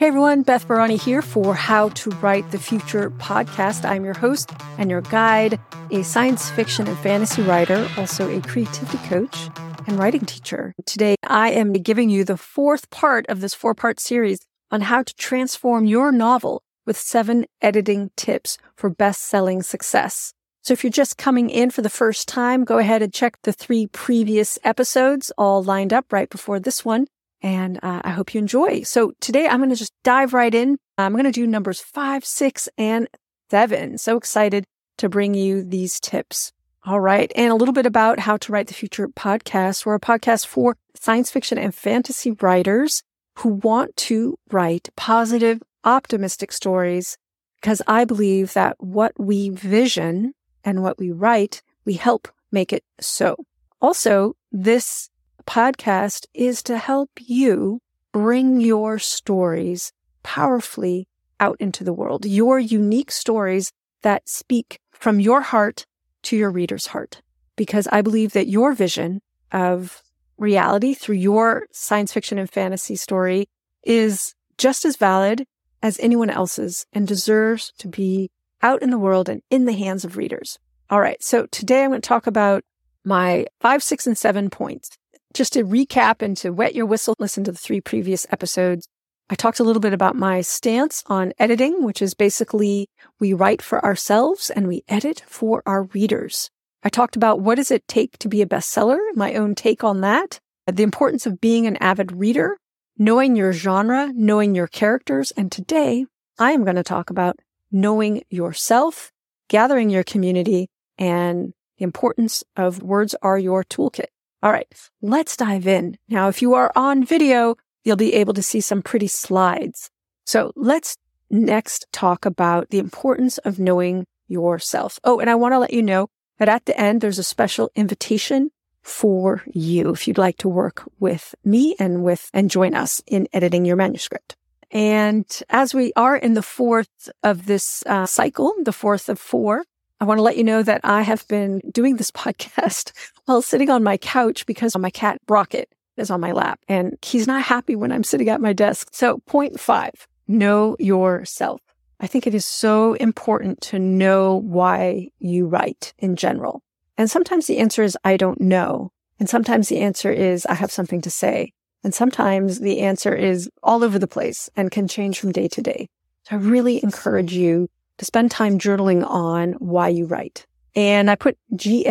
Hey everyone, Beth Barani here for How to Write the Future podcast. I'm your host and your guide, a science fiction and fantasy writer, also a creativity coach and writing teacher. Today, I am giving you the fourth part of this four-part series on how to transform your novel with 7 editing tips for best-selling success. So if you're just coming in for the first time, go ahead and check the 3 previous episodes all lined up right before this one. And I hope you enjoy. So today I'm going to just dive right in. I'm going to do numbers 5, 6, and 7. So excited to bring you these tips. All right. And a little bit about How to Write the Future podcast. We're a podcast for science fiction and fantasy writers who want to write positive, optimistic stories, because I believe that what we vision and what we write, we help make it so. Also, this podcast is to help you bring your stories powerfully out into the world, your unique stories that speak from your heart to your reader's heart. Because I believe that your vision of reality through your science fiction and fantasy story is just as valid as anyone else's and deserves to be out in the world and in the hands of readers. All right, so today I'm going to talk about my 5, 6, and 7 points. Just to recap and to wet your whistle, listen to the 3 previous episodes. I talked a little bit about my stance on editing, which is basically we write for ourselves and we edit for our readers. I talked about what does it take to be a bestseller, my own take on that, the importance of being an avid reader, knowing your genre, knowing your characters, and today I am going to talk about knowing yourself, gathering your community, and the importance of words are your toolkit. All right, let's dive in. Now, if you are on video, you'll be able to see some pretty slides. So let's next talk about the importance of knowing yourself. Oh, and I want to let you know that at the end, there's a special invitation for you if you'd like to work with me and join us in editing your manuscript. And as we are in the 4th of this cycle, the 4th of 4, I want to let you know that I have been doing this podcast while sitting on my couch because my cat Rocket is on my lap and he's not happy when I'm sitting at my desk. So point 5, know yourself. I think it is so important to know why you write in general. And sometimes the answer is, I don't know. And sometimes the answer is, I have something to say. And sometimes the answer is all over the place and can change from day to day. So I really encourage you to spend time journaling on why you write. And I put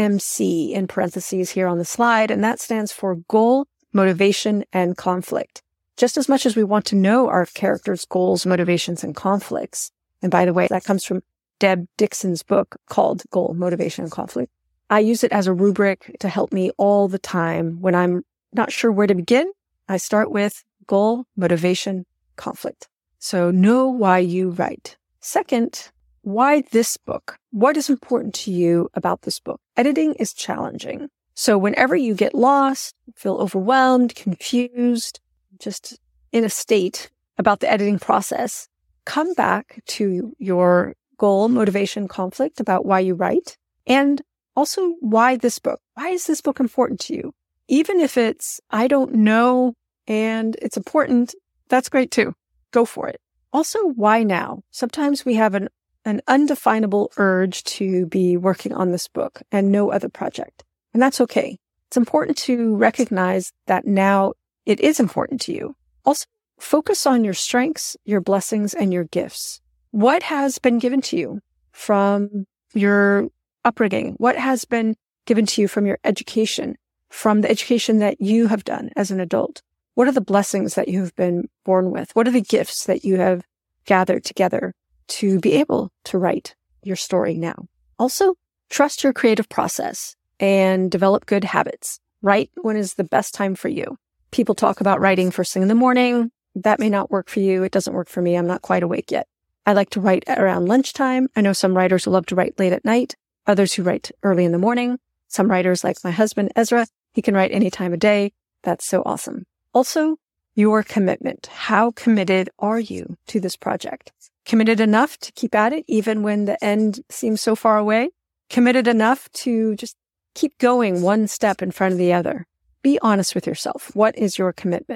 GMC in parentheses here on the slide, and that stands for goal, motivation, and conflict. Just as much as we want to know our characters' goals, motivations, and conflicts. And by the way, that comes from Deb Dixon's book called Goal, Motivation, and Conflict. I use it as a rubric to help me all the time. When I'm not sure where to begin, I start with goal, motivation, conflict. So know why you write. Second, why this book? What is important to you about this book? Editing is challenging. So whenever you get lost, feel overwhelmed, confused, just in a state about the editing process, come back to your goal, motivation, conflict about why you write, and also why this book. Why is this book important to you? Even if it's, I don't know, and it's important, that's great too. Go for it. Also, why now? Sometimes we have an undefinable urge to be working on this book and no other project. And that's okay. It's important to recognize that now it is important to you. Also, focus on your strengths, your blessings, and your gifts. What has been given to you from your upbringing? What has been given to you from your education, from the education that you have done as an adult? What are the blessings that you have been born with? What are the gifts that you have gathered together to be able to write your story now? Also, trust your creative process and develop good habits. Write when is the best time for you. People talk about writing first thing in the morning. That may not work for you. It doesn't work for me. I'm not quite awake yet. I like to write around lunchtime. I know some writers who love to write late at night, others who write early in the morning. Some writers like my husband, Ezra, he can write any time of day. That's so awesome. Also, your commitment. How committed are you to this project? Committed enough to keep at it even when the end seems so far away? Committed enough to just keep going one step in front of the other? Be honest with yourself. What is your commitment?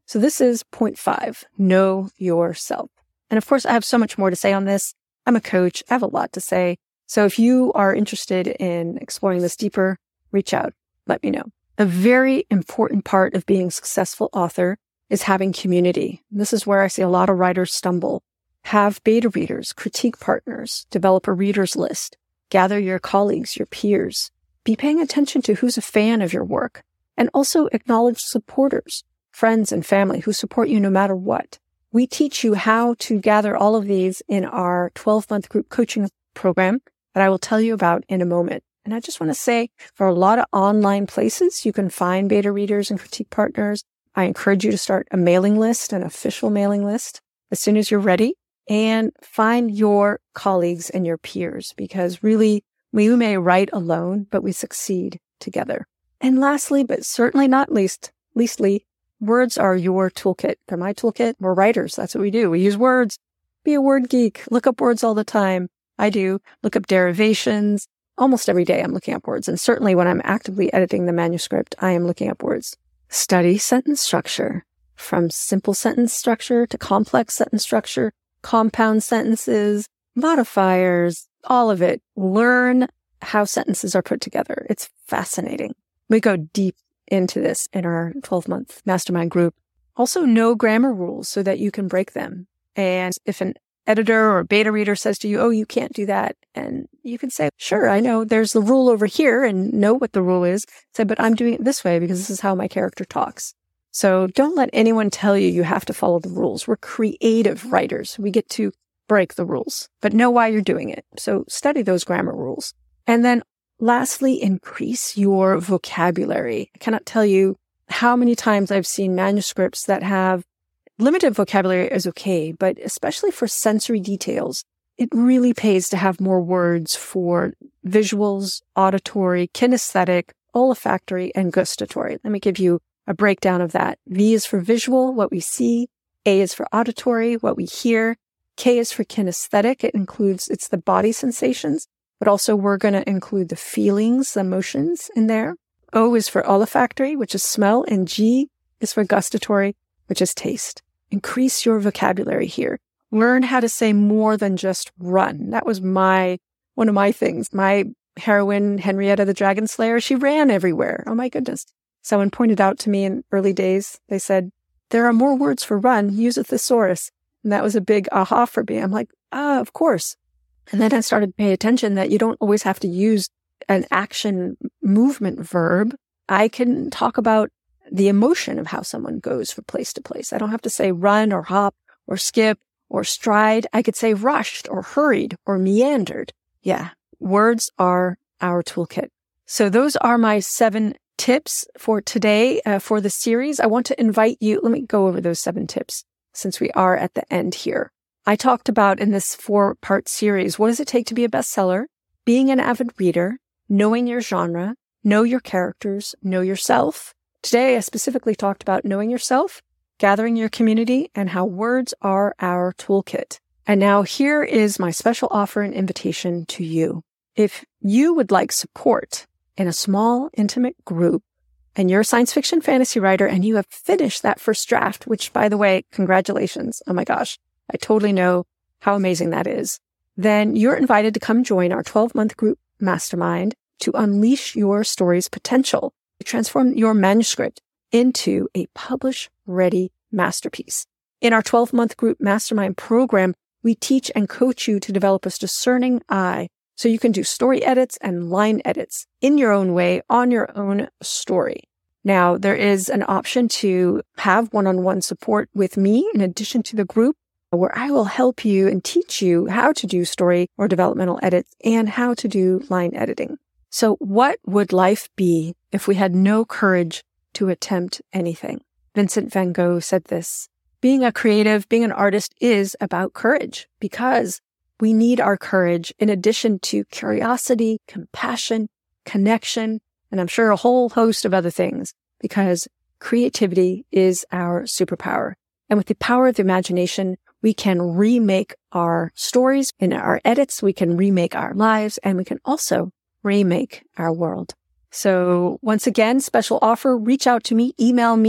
So this is point 5, know yourself. And of course, I have so much more to say on this. I'm a coach. I have a lot to say. So if you are interested in exploring this deeper, reach out. Let me know. A very important part of being a successful author is having community. This is where I see a lot of writers stumble. Have beta readers, critique partners, develop a readers list, gather your colleagues, your peers. Be paying attention to who's a fan of your work, and also acknowledge supporters, friends and family who support you no matter what. We teach you how to gather all of these in our 12-month group coaching program that I will tell you about in a moment. And I just want to say, for a lot of online places, you can find beta readers and critique partners. I encourage you to start a mailing list, an official mailing list, as soon as you're ready, and find your colleagues and your peers, because really, we may write alone, but we succeed together. And lastly, but certainly not leastly, words are your toolkit. They're my toolkit. We're writers. That's what we do. We use words. Be a word geek. Look up words all the time. I do. Look up derivations. Almost every day I'm looking up words. And certainly when I'm actively editing the manuscript, I am looking up words. Study sentence structure. From simple sentence structure to complex sentence structure, compound sentences, modifiers, all of it. Learn how sentences are put together. It's fascinating. We go deep into this in our 12-month mastermind group. Also know grammar rules so that you can break them. And if an editor or beta reader says to you, oh, you can't do that, and you can say, sure, I know there's the rule over here, and know what the rule is. Say, but I'm doing it this way because this is how my character talks. So don't let anyone tell you you have to follow the rules. We're creative writers. We get to break the rules, but know why you're doing it. So study those grammar rules. And then lastly, increase your vocabulary. I cannot tell you how many times I've seen manuscripts that have limited vocabulary is okay, but especially for sensory details, it really pays to have more words for visuals, auditory, kinesthetic, olfactory, and gustatory. Let me give you a breakdown of that. V is for visual, what we see. A is for auditory, what we hear. K is for kinesthetic. It's the body sensations, but also we're going to include the feelings, the emotions in there. O is for olfactory, which is smell, and G is for gustatory, which is taste. Increase your vocabulary here. Learn how to say more than just run. That was one of my things. My heroine, Henrietta the Dragon Slayer, she ran everywhere. Oh my goodness. Someone pointed out to me in early days, they said, there are more words for run, use a thesaurus. And that was a big aha for me. I'm like, of course. And then I started to pay attention that you don't always have to use an action movement verb. I can talk about the emotion of how someone goes from place to place. I don't have to say run or hop or skip or stride. I could say rushed or hurried or meandered. Yeah, words are our toolkit. So those are my 7 tips for today, for the series. I want to invite you, let me go over those 7 tips since we are at the end here. I talked about in this 4-part series, what does it take to be a bestseller? Being an avid reader, knowing your genre, know your characters, know yourself. Today, I specifically talked about knowing yourself, gathering your community, and how words are our toolkit. And now here is my special offer and invitation to you. If you would like support in a small, intimate group, and you're a science fiction fantasy writer, and you have finished that first draft, which, by the way, congratulations. Oh my gosh, I totally know how amazing that is. Then you're invited to come join our 12-month group mastermind to unleash your story's potential, to transform your manuscript into a publish-ready masterpiece. In our 12-month group mastermind program, we teach and coach you to develop a discerning eye so you can do story edits and line edits in your own way on your own story. Now, there is an option to have one-on-one support with me in addition to the group, where I will help you and teach you how to do story or developmental edits and how to do line editing. So what would life be if we had no courage to attempt anything? Vincent van Gogh said this, being a creative, being an artist is about courage, because we need our courage in addition to curiosity, compassion, connection, and I'm sure a whole host of other things, because creativity is our superpower. And with the power of the imagination, we can remake our stories. In our edits, we can remake our lives, and we can also remake our world. So once again, special offer, reach out to me, email me,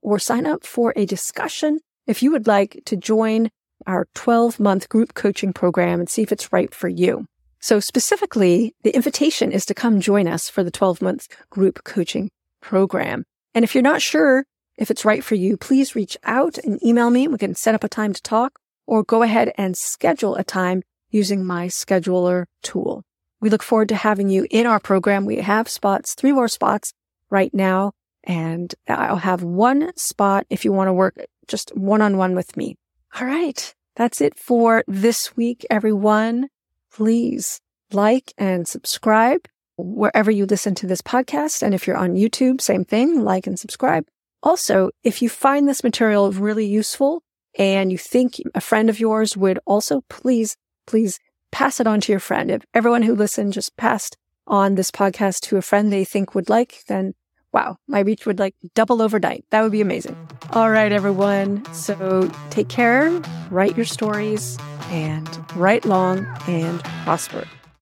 or sign up for a discussion if you would like to join our 12-month group coaching program and see if it's right for you. So specifically, the invitation is to come join us for the 12-month group coaching program. And if you're not sure if it's right for you, please reach out and email me. We can set up a time to talk, or go ahead and schedule a time using my scheduler tool. We look forward to having you in our program. We have 3 more spots right now, and I'll have 1 spot if you want to work just one-on-one with me. All right. That's it for this week, everyone. Please like and subscribe wherever you listen to this podcast. And if you're on YouTube, same thing, like and subscribe. Also, if you find this material really useful and you think a friend of yours would also, please pass it on to your friend. If everyone who listened just passed on this podcast to a friend they think would like, then wow, my reach would double overnight. That would be amazing. All right, everyone. So take care, write your stories, and write long and prosper.